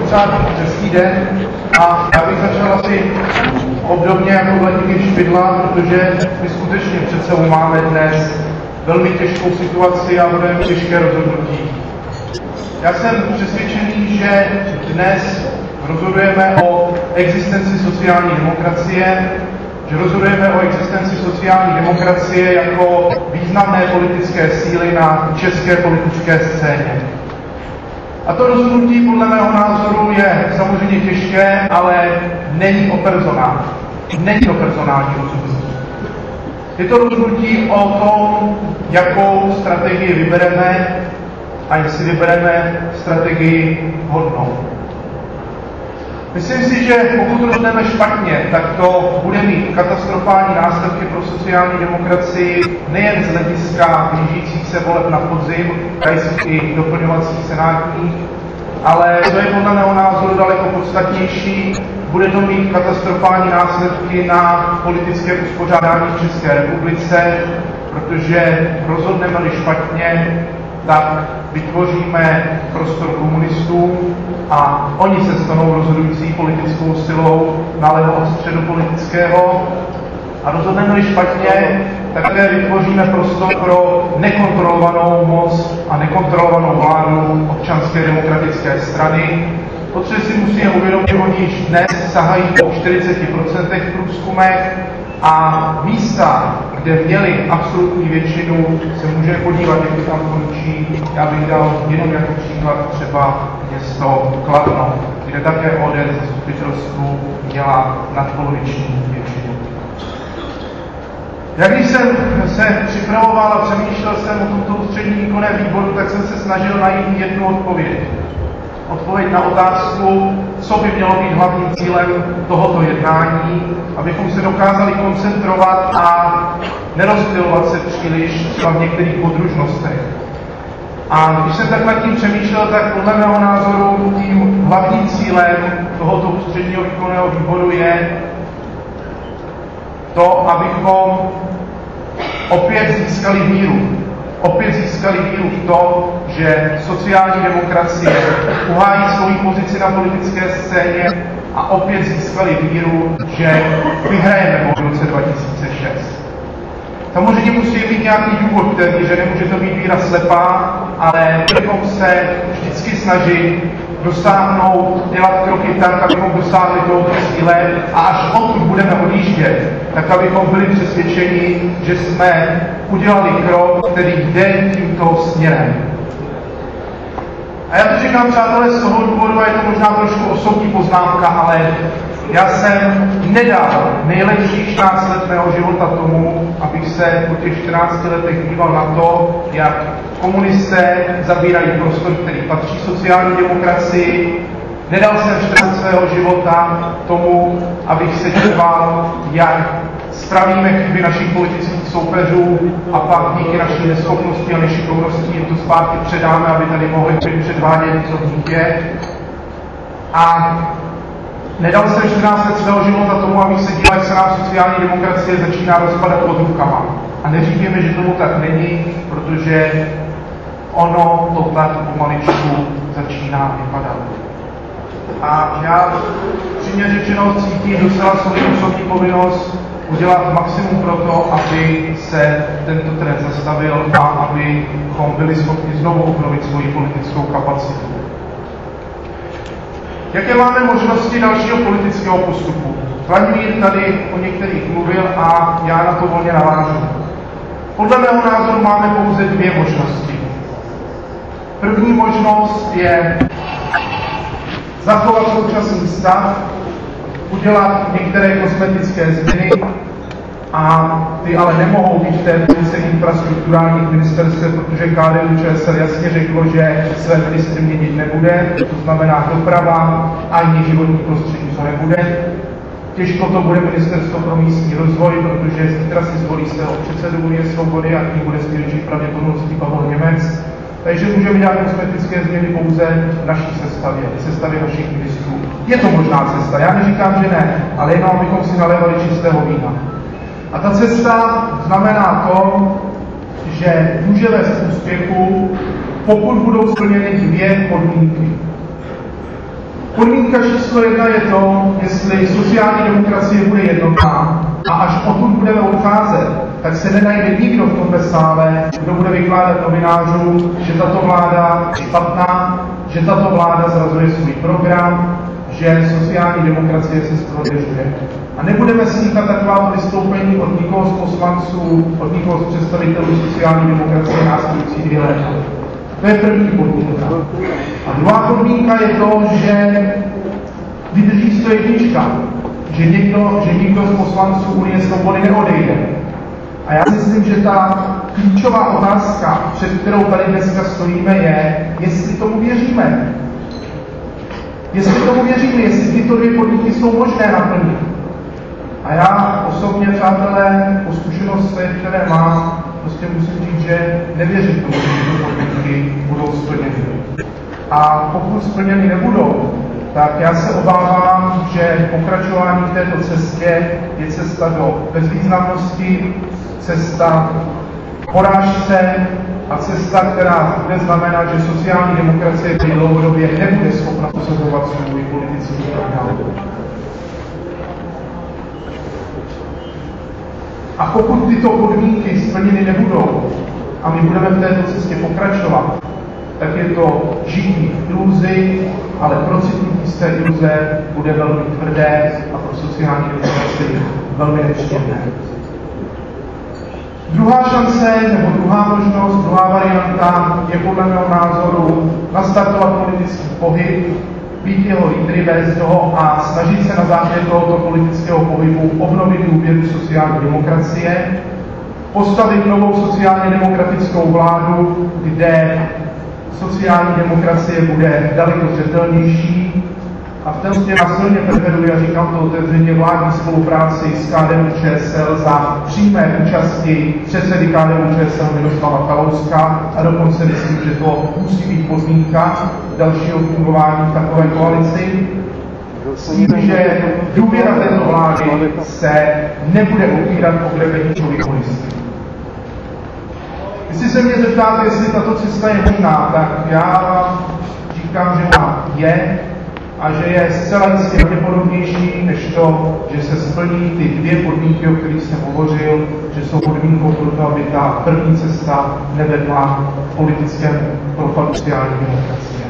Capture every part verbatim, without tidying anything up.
pořád hezký den a já bych začal asi obdobně jako Vladimír Špidla, protože my skutečně před sebou máme dnes velmi těžkou situaci a budeme těžké rozhodnutí. Já jsem přesvědčený, že dnes rozhodujeme o existenci sociální demokracie, že rozhodujeme o existenci sociální demokracie jako významné politické síly na české politické scéně. A to rozhodnutí podle mého názoru je samozřejmě těžké, ale není o personální. Není o personální rozhodnutí. Je to rozhodnutí o tom, jakou strategii vybereme a jestli vybereme strategii hodnou. Myslím si, že pokud rozhodneme špatně, tak to bude mít katastrofální následky pro sociální demokracii nejen z hlediska blížících se voleb na podzim, krajských i doplňovacích senátních, ale to je podle mého názoru daleko podstatnější, bude to mít katastrofální následky na politické uspořádání v České republice, protože rozhodneme-li špatně, tak vytvoříme prostor komunistů a oni se stanou rozhodující politickou silou nalevo od středu politického. A rozhodneme-li špatně, také vytvoříme prostor pro nekontrolovanou moc a nekontrolovanou vládu Občanské demokratické strany, protože si musíme uvědomit, že oni již dnes sahají po čtyřiceti procentech v průzkumech a místa, kde měli absolutní většinu, se můžeme podívat, jak to tam končí. Já bych dal jenom jako příklad třeba město Kladno, kde také O D S zastupitelstvu měla nadpoloviční většinu. Jak když jsem se připravoval a přemýšlel jsem o tomto ústředním výkonném výboru, tak jsem se snažil najít jednu odpověď. Odpověď na otázku, co by mělo být hlavním cílem tohoto jednání, abychom se dokázali koncentrovat a nerozptylovat se příliš třeba v některých podružnostech. A když jsem tak nad tím přemýšlel, tak podle mého názoru tím hlavním cílem tohoto ústředního výkonného výboru je to, abychom opět získali víru. Opět získali víru v to, že sociální demokracie uhájí svoji pozici na politické scéně a opět získali víru, že vyhrajeme v roce dva tisíce šest. Samozřejmě musí být nějaký důvod, který, že nemůže to být víra slepá, ale bychom se vždycky snažit dosáhnout, dělat kroky tak, abychom dosáhli tohoto cíle a až odtud budeme odjíždět, tak abychom byli přesvědčeni, že jsme udělali krok, který jde tímto směrem. A já to říkám, přátelé, z toho důvodu, a je to možná trošku osobní poznámka, ale já jsem nedal nejlepší čtrnáct let mého života tomu, abych se po těch čtrnácti letech díval na to, jak komunisté zabírají prostor, který patří sociální demokracii. Nedal jsem čtrnáct svého života tomu, abych se díval, jak spravíme chyby našich politických soupeřů a pak díky naší neschopnosti a nešikovnosti jim to zpátky předáme, aby tady mohli předvádět, co v nich je. A nedal jsem čtrnáct let svého života tomu, abych se díval, jak se nám sociální demokracie začíná rozpadat pod rukama. A neříkejme, že tomu tak není, protože ono to tak pomaličku začíná vypadat. A já přímě řečeno cítím docela svou osobní povinnost udělat maximum pro to, aby se tento trend zastavil a abychom byli schopni znovu obnovit svoji politickou kapacitu. Jaké máme možnosti dalšího politického postupu? Vladimír tady o některých mluvil a já na to volně navážu. Podle mého názoru máme pouze dvě možnosti. První možnost je zachovat současný stav, udělat některé kosmetické změny, a ty ale nemohou být v té pozici infrastrukturálních ministerstev, protože K D U Č S L jasně řeklo, že své ministry měnit nebude, to znamená doprava ani životní prostředí to nebude. Těžko to bude ministerstvo pro místní rozvoj, protože zítra si zvolí svého předsedu Unie svobody a tím bude s největší pravděpodobností Pavel Němec. Takže můžeme dělat kosmetické změny pouze v naší sestavě, v sestavě našich ministrů. Je to možná cesta, já neříkám, že ne, ale jenom abychom si nalévali čistého vína. A ta cesta znamená to, že může vést k úspěchu, pokud budou splněny dvě podmínky. Podmínka číslo jedna je to, jestli sociální demokracie bude jednotná a až odtud budeme odcházet, tak se nenajde nikdo v tomhle sále, kdo bude vykládat novinářům, že tato vláda je špatná, že tato vláda zrazuje svůj program, že sociální demokracie se zprověřuje. A nebudeme slýchat taková vystoupení od nikoho z poslanců, od nikoho z představitelů sociální demokracie následující dvě léta. To je první podmínka. A druhá podmínka je to, že vydrží sto jednička, že, někdo, že nikdo z poslanců Unie svobody neodejde. A já myslím, že ta klíčová otázka, před kterou tady dneska stojíme, je, jestli tomu věříme. Jestli tomu věříme, jestli tyto dvě podmínky jsou možné naplnit. A já osobně, přátelé, po zkušenostech, které mám, prostě musím říct, že nevěřím tomu, že tyto podmínky budou splněny. A pokud splněny nebudou, tak já se obávám, že pokračování v této cestě je cesta do bezvýznamnosti, cesta porážce a cesta, která bude znamenat, že sociální demokracie dlouhodobě nebude schopna prosazovat svůj politický program. A pokud tyto podmínky splněny nebudou a my budeme v této cestě pokračovat, tak je to žití v iluzi, ale procitnutí z té iluze bude velmi tvrdé a pro sociální demokracii velmi nepříjemné. Druhá šance, nebo druhá možnost, druhá varianta je podle mého názoru nastartovat politický pohyb, být jeho lídry, vést toho a snažit se na základě tohoto politického pohybu obnovit důvěru sociální demokracie, postavit novou sociálně demokratickou vládu, kde sociální demokracie bude daleko zřetelnější a v tom směru silně preferuji, a říkám to otevřeně, vládní spolupráci s K D U Č S L za přímé účasti předsedy K D U Č S L Miroslava Kalouska a dokonce myslím, že to musí být podmínka dalšího fungování v takové koalici. S tím, že důvěra této vlády se nebude opírat o Grebeníčovi komunisty. Jestli se mě zeptáte, jestli tato cesta je možná, tak já říkám, že ona je a že je zcela jistě pravděpodobnější, než to, že se splní ty dvě podmínky, o kterých jsem hovořil, že jsou podmínkou pro to, aby ta první cesta nevedla k politickému propadu sociální demokracie.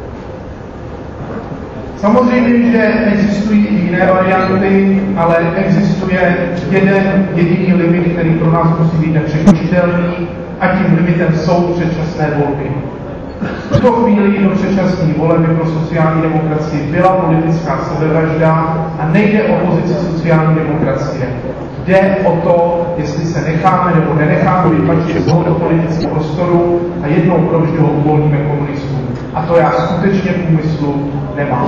Samozřejmě, že existují i jiné varianty, ale existuje jeden jediný limit, který pro nás musí být nepřekročitelný, a tím limitem jsou předčasné volby. V tuto chvíli do předčasných voleb by pro sociální demokracii byla politická sebevražda a nejde o pozici sociální demokracie. Jde o to, jestli se necháme nebo nenecháme vytlačit z tohoto politického prostoru a jednou provždy ho uvolníme komunistům. A to já skutečně v úmyslu nemám.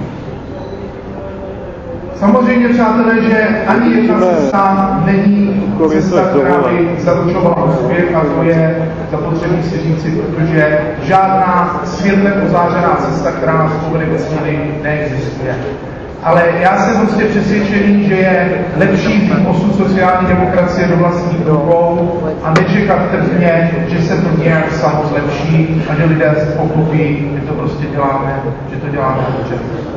Samozřejmě, přátelé, že ani jedna cesta není cesta, která by zaručovala úspěch, a to je zapotřebí si říci, protože žádná světle ozářená cesta, která nás povede ke směny, neexistuje. Ale já jsem prostě přesvědčený, že je lepší vzít osud sociální demokracie do vlastních rukou a nečekat trpně, že se to nějak samo zlepší a že lidé pochopí, že to prostě děláme, že to děláme dobře.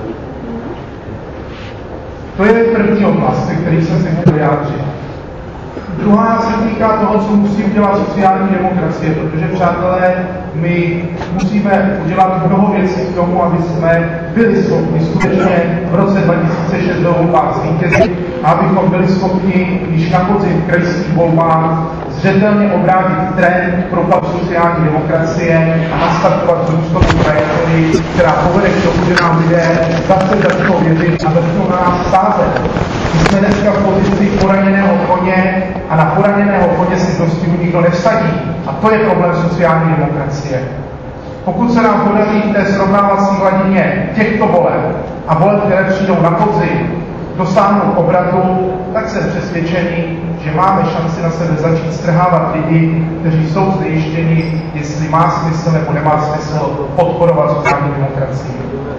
To je první oblast, který jsem se chtěl vyjádřit. Druhá se týká toho, co musí udělat sociální demokracie, protože, přátelé, my musíme udělat mnoho věcí k tomu, aby jsme byli schopni skutečně v roce dva tisíce šest do volbách zvítězit a abychom byli schopni již na podzim v krajských volbách zřetelně obrátit trend propadu sociální demokracie a nastartovat růstovou trajektorii, která povede k tomu, že nám lidé zase začnou věřit a začnou na nás sázet. My jsme dneska v pozici poraněného koně a na poraněného koně si prostě nikdo nevsadí. A to je problém sociální demokracie. Pokud se nám podaří v té srovnávací hladině těchto voleb a voleb, které přijdou na podzim, dosáhnout obratu, tak jsem přesvědčený, že máme šanci na sebe začít strhávat lidi, kteří jsou znejištěni, jestli má smysl nebo nemá smysl podporovat sociální demokracii.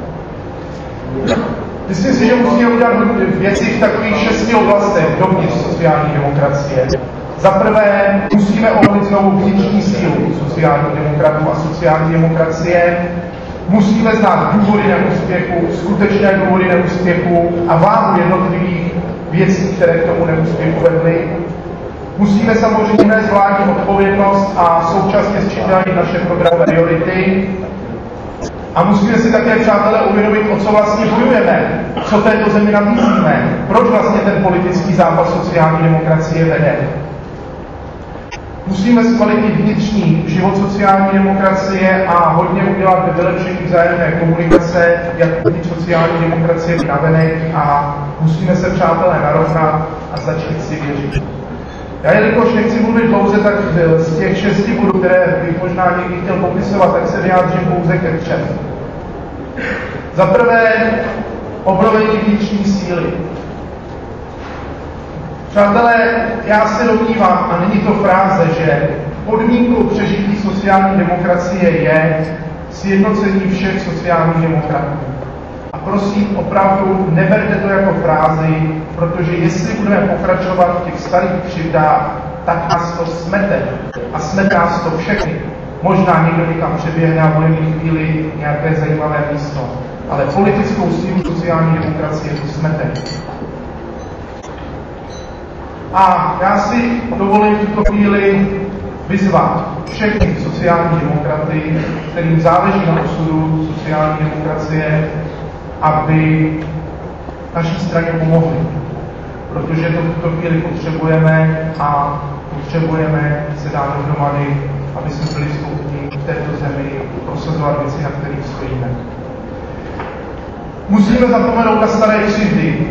Myslím si, že musíme udělat věci v takových šesti oblastech dovnitř sociální demokracie. Za prvé musíme obnovit znovu vnitřní sílu sociálních demokratů a sociální demokracie. Musíme znát důvody neúspěchu, skutečné důvody neúspěchu a váhu jednotlivých věcí, které k tomu neúspěchu vedly. Musíme samozřejmě nést vládní odpovědnost a současně sčítat naše programové priority. A musíme si také, přátelé, uvědomit, o co vlastně bojujeme, co této zemi nabízíme, proč vlastně ten politický zápas sociální demokracie vede. Musíme zkvalitit vnitřní život sociální demokracie a hodně udělat ve vylepšení vzájemné komunikace, jak uvnitř sociální demokracie navenek, a musíme se, přátelé, narovnat a začít si věřit. Já jelikož nechci mluvit dlouze, tak z těch šesti bodů, které bych možná někdy chtěl popisovat, tak se vyjádřím pouze ke třem. Za prvé, obnovení vnitřní síly. Přátelé, já se domnívám, a není to fráze, že podmínkou přežití sociální demokracie je sjednocení všech sociálních demokratů. A prosím, opravdu neberte to jako frázi, protože jestli budeme pokračovat v těch starých křivdách, tak nás to smete. A smete nás to všechny. Možná někdo někam přeběhne a bude mít chvíli nějaké zajímavé místo. Ale politickou sílu sociální demokracie to smete. A já si dovolím v tuto chvíli vyzvat všechny sociální demokraty, kterým záleží na osudu sociální demokracie, aby naší straně pomohli. Protože to v tuto chvíli potřebujeme a potřebujeme se dát dohromady, aby jsme byli schopni v této zemi prosazovat věci, na kterých stojíme. Musíme zapomenout na staré křivdy.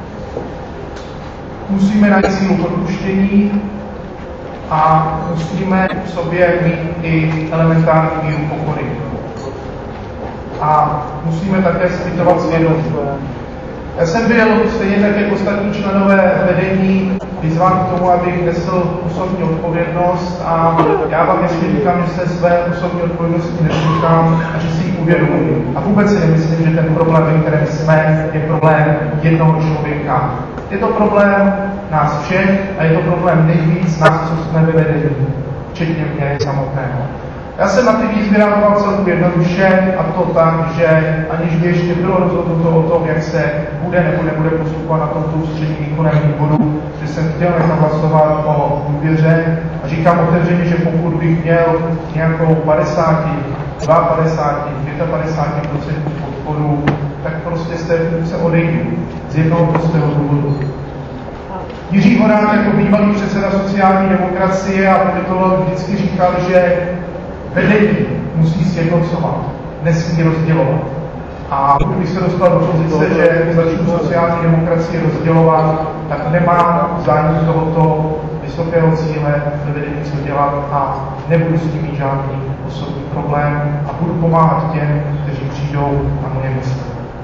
Musíme najít sílu odpuštění a musíme v sobě mít i elementární míru pokory. A musíme také zpytovat svědomí. Já jsem byl stejně tak jako ostatní členové vedení vyzván k tomu, abych nesl osobní odpovědnost, a já vám ještě říkám, že se své osobní odpovědnosti nezříkám a že si ji uvědomuji. A vůbec si nemyslím, že ten problém, ve kterém jsme, je problém jednoho člověka. Je to problém nás všech a je to problém nejvíc nás, co jsme ve vedení, včetně mě samotného. Já jsem na ty výzvy reagoval celku jednoduše, a to tak, že aniž by ještě bylo rozhodnuto o tom, jak se bude nebo nebude postupovat na tomto ústředním výkonném výboru, že jsem chtěl nechat hlasovat o důvěře a říkám otevřeně, že pokud bych měl nějakou padesát, padesát dva, padesát pět procent podporu, tak prostě z té funkce odejdu z jednoho prostého důvodu. Jiří Horák jako bývalý předseda sociální demokracie a politolog vždycky říkal, že vedení musí sjednocovat, nesmí rozdělovat. A pokud bych se dostal do pozice, že začnu sociální demokracii rozdělovat, tak nemám zájem tohoto vysokého cíle ve vedení co dělat a nebudu s tím mít žádný osobní problém a budu pomáhat těm, kteří přijdou na moje místo.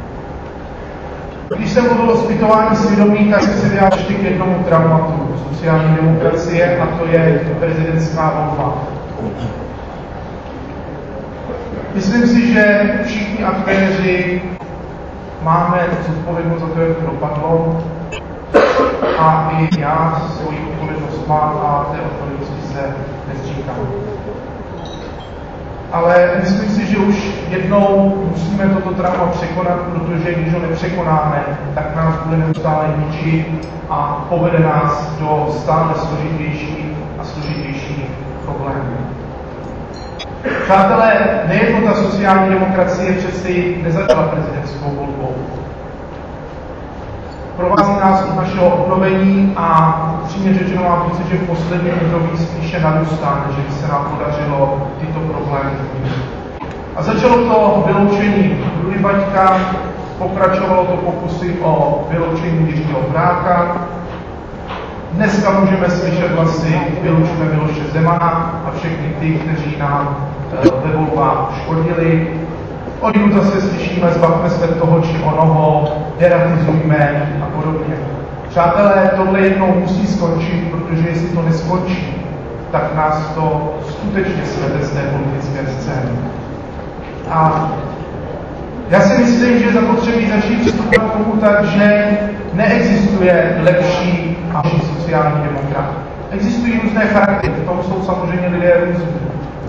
Když jsem mluvil o zpytování svědomí, tak se vyjádřil ještě k jednomu traumatu sociální demokracie, a to je prezidentská volba. Myslím si, že všichni aktéři máme zodpovědnost za to, jak to dopadlo, a i já svoji odpovědnost mám a té odpovědnosti se nezříkám. Ale myslím si, že už jednou musíme toto trauma překonat, protože když ho nepřekonáme, tak nás bude neustále ničit a povede nás do stále složitějších a složitějších problémů. Přátelé, nejedno ta sociální demokracie přeci nezačala prezidentskou volbou. Provází nás od našeho obnovení a upřímně řečeno mám pocit, že v posledním období spíše narůstá, než by se nám podařilo tyto problémy změnit. A začalo to vyloučení Rudy Baťka, pokračovalo to pokusy o vyloučení Jiřího Vráka. Dneska můžeme slyšet hlasy vyloučíme Miloše Zemana a všechny ty, kteří nám ve volbách škodili. Odkud zase slyšíme, zbavme se toho či onoho, deratizujme a podobně. Přátelé, tohle jednou musí skončit, protože jestli to neskončí, tak nás to skutečně svede z té politické scény. A já si myslím, že zapotřebí začít přistupovat k tomu tak, že neexistuje lepší a lepší sociální demokrat. Existují různé charaktery, v tom jsou samozřejmě lidé různí.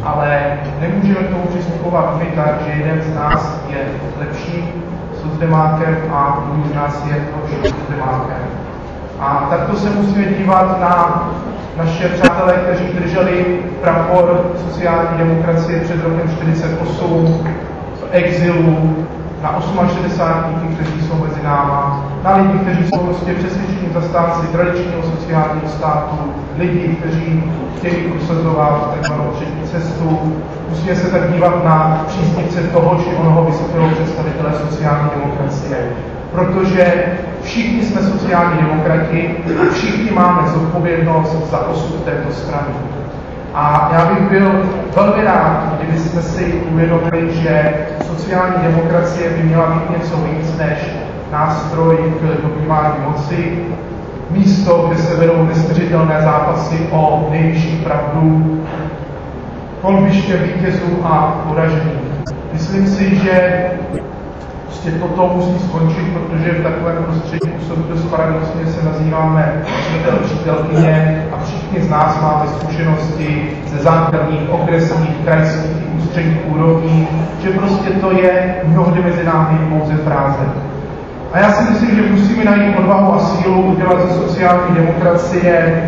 ale nemůžeme k tomu přistupovat my tak, že jeden z nás je lepší socdemákem a druhý z nás je horší socdemákem. A takto se musíme dívat na naše přátelé, kteří drželi prapor sociální demokracie před rokem čtyřicet osm v exilu, na šedesátníky, kteří jsou mezi náma, na lidi, kteří jsou prostě přesvědčení zastánci tradičního sociálního státu, lidi, kteří chtějí prosazovat takzvanou třetí cestu. Musíme se tak dívat na příznivce toho, či onoho vysokého představitele sociální demokracie. Protože všichni jsme sociální demokrati a všichni máme zodpovědnost za osud této strany. A já bych byl velmi rád, kdybyste si uvědomili, že sociální demokracie by měla být něco víc než nástroj k dobývání moci, místo, kde se vedou nesměřitelné zápasy o nejvyšší pravdu, kolbiště vítězů a poražených. Myslím si, že prostě toto musí skončit, protože v takovém prostředí působí dost paradoxně se nazýváme přítel, přítelkyně a všichni z nás máme zkušenosti ze základních, okresních, krajských i ústředních úrovní, že prostě to je mnohdy mezi námi pouze fráze. A já si myslím, že musíme najít odvahu a sílu udělat ze sociální demokracie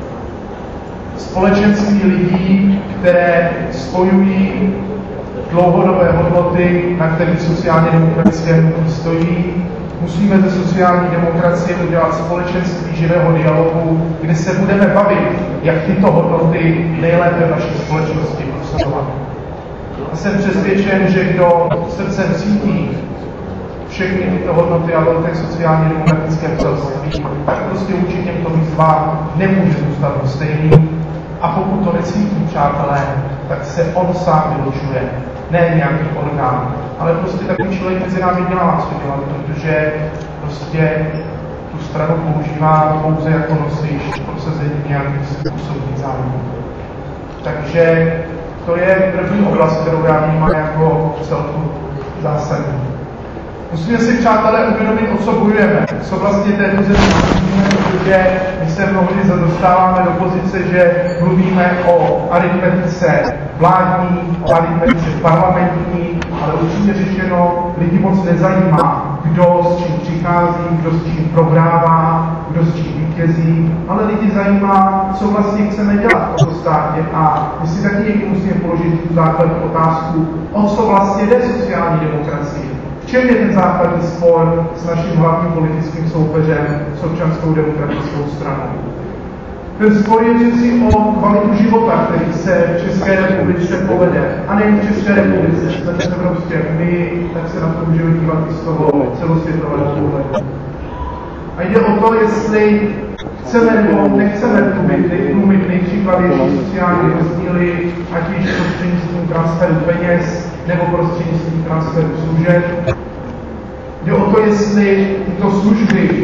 společenství lidí, které spojují dlouhodobé hodnoty, na kterých sociální demokracie stojí. Musíme ze sociální demokracie udělat společenství živého dialogu, kde se budeme bavit, jak tyto hodnoty nejlépe v naší společnosti prosazovat. A jsem přesvědčen, že kdo srdcem cítí všechny tyto hodnoty a velké sociálně demokratické vcelství, tak prostě vůči těmto výzvám nemůže zůstat stejný. A pokud to necítí, přátelé, tak se on sám vylučuje. Ne nějaký orgán, ale prostě takový člověk mezi námi dělá, co dělat, protože prostě tu stranu používá pouze jako nosič prosazení nějakých způsobných zájmů. Takže to je první oblast, kterou já vnímám jako celku zásadní. Musíme si, přátelé, uvědomit, o co bojujeme, co vlastně této země mluvíme, protože my se mnohdy dostáváme do pozice, že mluvíme o aritmetice vládní, o aritmetice parlamentní, ale určitě řečeno, lidi moc nezajímá, kdo s čím přichází, kdo s čím prohrává, kdo s čím vítězí, ale lidi zajímá, co vlastně chceme dělat v tomto státě. A my si taky někdy musíme položit tu základní otázku, o co vlastně jde sociální demokracii. V čem je ten základní spor s naším hlavním politickým soupeřem, s Občanskou demokratickou stranou? Ten spor je přeci o kvalitu života, který se v České republice povede. A nejen v České republice, jsme v Evropské unii, tak se na to můžeme dívat i z toho celosvětového pohledu. A jde o to, jestli chceme nebo nechceme tlumit nejpříkladnější sociální rozdíly, ať již prostřednictvím transferu peněz nebo prostřednictvím transferu služeb. Jde o to, jestli tyto služby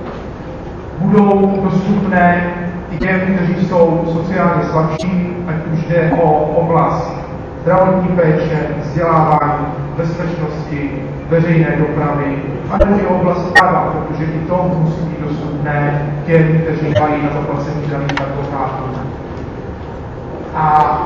budou dostupné i těm, kteří jsou sociálně slabší, ať už jde o oblast zdravotní péče, vzdělávání, bezpečnosti, veřejné dopravy, anebo i oblast práva, protože i to musí být dostupné těm, kteří mají na zaplacení daných advokátů. A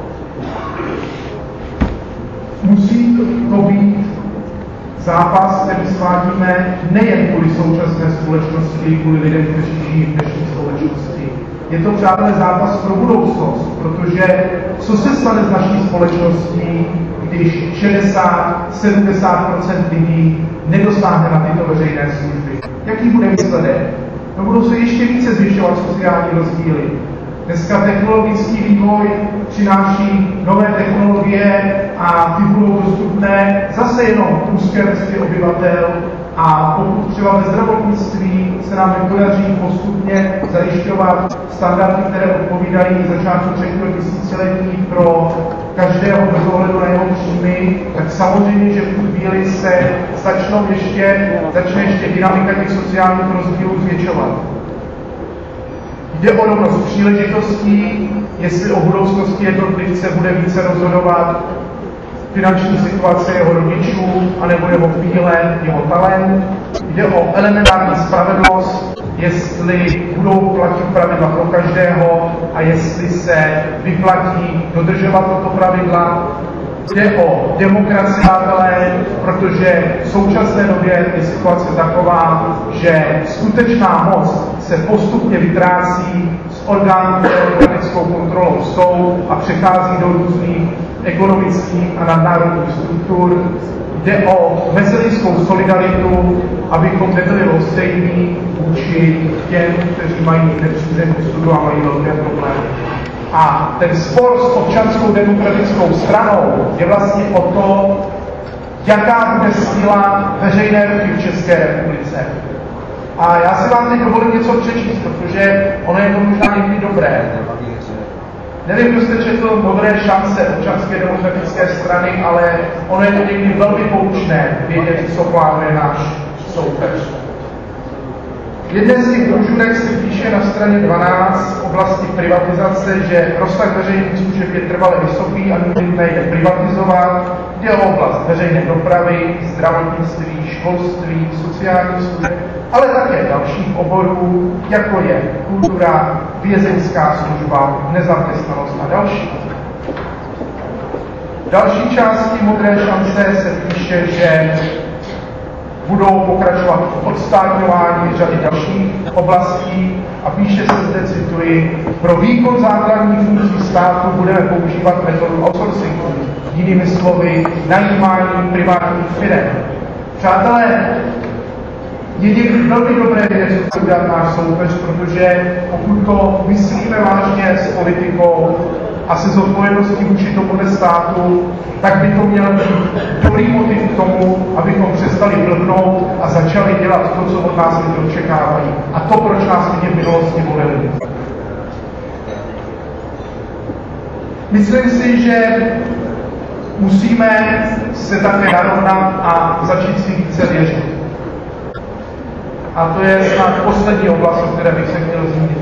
musí to být zápas, který svádíme nejen kvůli současné společnosti, kvůli lidem, kteří žijí v dnešní společnosti. Je to, přátelé, zápas pro budoucnost, protože co se stane s naší společností, když šedesát až sedmdesát procent lidí nedosáhne na tyto veřejné služby? Jaký bude výsledek? No, budou se ještě více zvyšovat sociální rozdíly. Dneska technologický vývoj přináší nové technologie a ty budou dostupné zase jenom úzké vrstvě obyvatel. A pokud třeba ve zdravotnictví se nám nepodaří postupně zajišťovat standardy, které odpovídají začátku třetího tisíciletí pro každého bez ohledu na jeho příjmy, tak samozřejmě, že v tu chvíli se začnou ještě, začne ještě dynamika těch sociálních rozdílů zvětšovat. Jde o rovnost příležitostí, jestli o budoucnosti jednotlivce bude více rozhodovat finanční situace jeho rodičů, anebo jeho píle, jeho talent. Jde o elementární spravedlnost, jestli budou platit pravidla pro každého a jestli se vyplatí dodržovat tato pravidla. Jde o demokracii, protože v současné době je situace taková, že skutečná moc se postupně vytrácí z orgánů, které demokratickou kontrolou jsou a přechází do různých ekonomických a nadnárodních struktur. Jde o mezilidskou solidaritu, abychom nebyli lhostejní vůči těm, kteří mají nepřízemní studu a mají velké problémy. A ten spor s občanskou demokratickou stranou je vlastně o to, jaká bude síla veřejné ruky v České republice. A já si vám teď dovolím něco přečíst, protože ono je to možná někdy dobré. Nevím, kdo jste četl Modré šance občanské demokratické strany, ale ono je to někdy velmi poučné vědět, co plánuje náš soupeř. Jeden z těch brožurek se píše na straně dvanáct v oblasti privatizace, že rozsah veřejných služeb je trvale vysoký a nutné je privatizovat. Jde o oblast veřejné dopravy, zdravotnictví, školství, sociální služeb, ale také dalších oborů, jako je kultura, vězeňská služba, nezaměstnanost a další. V další části Modré šance se píše, že budou pokračovat v odstátňování řady dalších oblastí a píše se zde, cituji, pro výkon základních funkcí státu budeme používat metodu outsourcingu, jinými slovy najímání privátních firem. Přátelé, je někdy velmi dobré vědět, co chce udělat náš soupeř, protože pokud to myslíme vážně s politikou a se zodpovědností vůči tomuhle státu, tak by to měl být dobrý motiv k tomu, abychom přestali blbnout a začali dělat to, co od nás lidi očekávají. A to, proč nás lidi v minulosti volili. Myslím si, že musíme se také narovnat a začít si více věřit. A to je snad poslední oblast, o které bych se chtěl zmínit.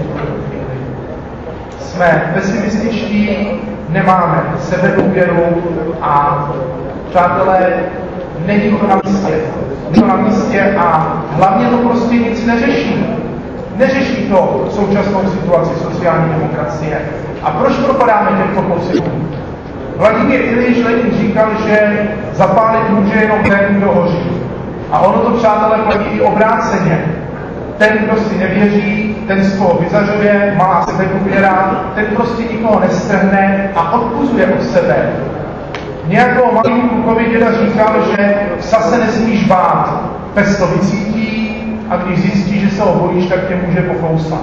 Jsme pesimističtí, nemáme sebedůvěru a přátelé, není to na místě. Není to na místě a hlavně to prostě nic neřeší. Neřeší to současnou situaci sociální demokracie. A proč propadáme těmto pocitům? Vladimír Iljič Lenin říkal, že zapálit může jenom ten, kdo hoří. A ono to, přátelé, platí i obráceně. Ten, kdo si nevěří, ten z toho vyzařuje, má sebedůvěra, ten prostě nikoho nestrhne a odpuzuje od sebe. Nějakou malým klukovi děda říkal, že psa se nesmíš bát, pes to vycítí a když zjistí, že se ho bojíš, tak tě může pokousat.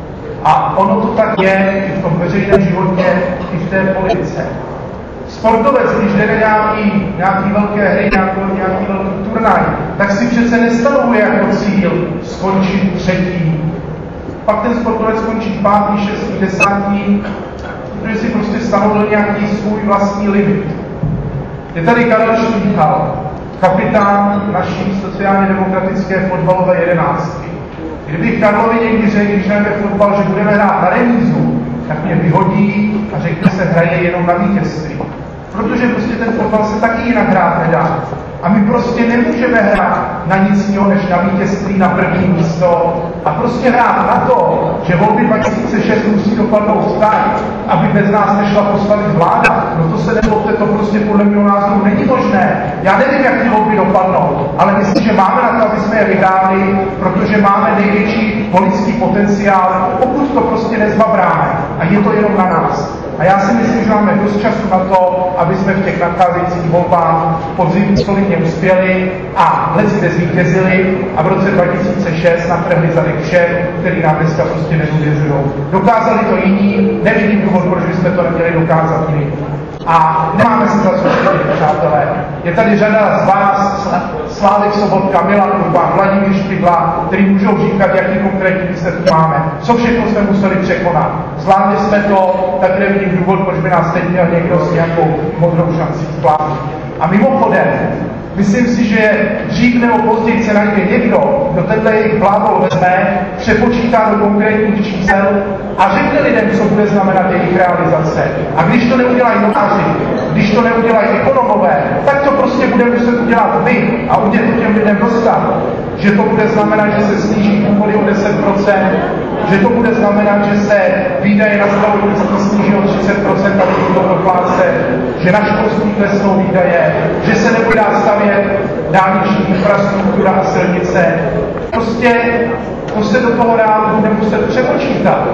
A ono to tak je i v tom veřejném životě, i v té politice. Sportovec, když jde na nějaký, nějaký velké hry, nějaký, nějaký velký turnaj, tak si přece nestanovuje jako cíl skončit třetí. Pak ten sportovec skončí pátý, šestý, desátý, protože si prostě stanovil nějaký svůj vlastní limit. Je tady Karel Šmíchal, kapitán naší sociálně demokratické fotbalové jedenáctky. Kdybych Karlovi někdy řekl, když hrajeme fotbal, že budeme hrát na remízu, tak mě vyhodí a řekne se, hraje jenom na vítězství. Protože prostě ten fotbal se taky jinak hrát nedá. A my prostě nemůžeme hrát na nic jiného než na vítězství, na první místo a prostě hrát na to, že volby dva tisíce šest musí dopadnout tak, aby bez nás nešla postavit vláda. No to se nezlobte, to prostě podle mého názoru není možné. Já nevím, jak ty volby dopadnou, ale myslím, že máme na to, aby jsme je vyhráli, protože máme největší politický potenciál, pokud to prostě nezbabráme. A je to jenom na nás. A já si myslím, že máme dost času na to, aby jsme v těch nadcházejících volbách podzim solidně uspěli a leckde zvítězili a v roce dva tisíce šest natrhli zadek všem, který nám dneska prostě nedůvěřují. Dokázali to jiní, nevidím důvod, proč bychom to neměli dokázat jiný. A nemáme se za co stydět, přátelé. Je tady řada z vás, Slávek Sobotka, Milan Urban, Vladimír Špidla, který můžou říkat, jaký konkrétní výsledky máme. Co všechno jsme museli překonat. Zvládli jsme to, tak nevidím důvod, proč by nás teď měl někdo s nějakou modrou šancí zvládnout. A mimochodem, Myslím si, že dřív nebo později se najde někdo, kdo tenhle jejich blábol vezme, přepočítá do konkrétních čísel a řekne lidem, co bude znamenat jejich realizace. A když to neudělají notáři, když to neudělají ekonomové, tak to prostě bude muset udělat vy a udělat to těm lidem dostat. Že to bude znamenat, že se sníží důchody o deset procent, že to bude znamenat, že se výdaje na zdravotnictví sníží o třicet procent a budou to doplácet, že na školství klesnou výdaje, že se nebude stavět dálniční infrastruktura a silnice. Prostě to se do toho dál bude muset přepočítat.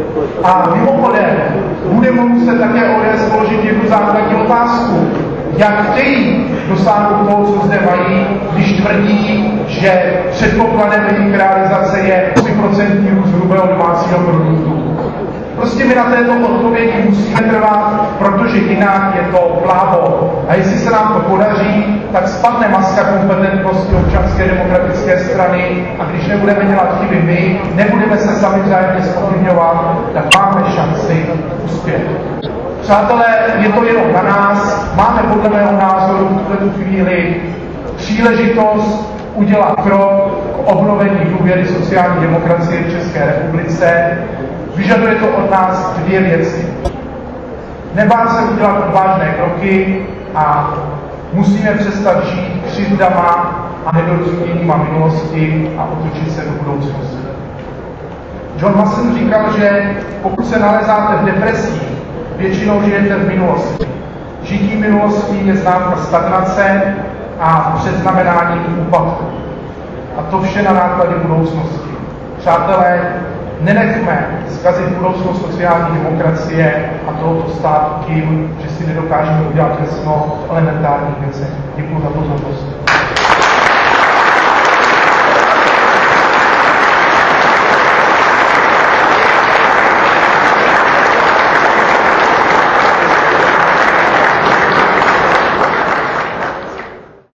A mimochodem, budeme muset také O D S položit jednu základní otázku. Jak chtějí dosáhnout toho, co zde mají, když tvrdí, že předpokladem jejich realizace je tři procenta růst hrubého domácího produktu. Prostě my na této odpovědi musíme trvat, protože jinak je to blábol. A jestli se nám to podaří, tak spadne maska kompetentnosti Občanské demokratické strany a když nebudeme dělat chyby my, nebudeme se sami vzájemně zpochybňovat, tak máme šanci uspět. Přátelé, je to jenom na nás. Máme podle mého názoru v tuto chvíli příležitost udělat krok k obnovení důvěry sociální demokracie v České republice. Vyžaduje to od nás dvě věci. Nebát se udělat odvážné kroky a musíme přestat žít křivdama a nedorozuměníma minulosti a otočit se do budoucnosti. John Mason říkal, že pokud se nalezáte v depresích, většinou žijete v minulosti. Žití minulosti je známka stagnace a předznamenání úpadku. A to vše na nákladě budoucnosti. Přátelé, nenechme zkazit budoucnost sociální demokracie a tohoto státu tím, že si nedokážeme udělat jasno v elementárních věcech. Děkuji za pozornost.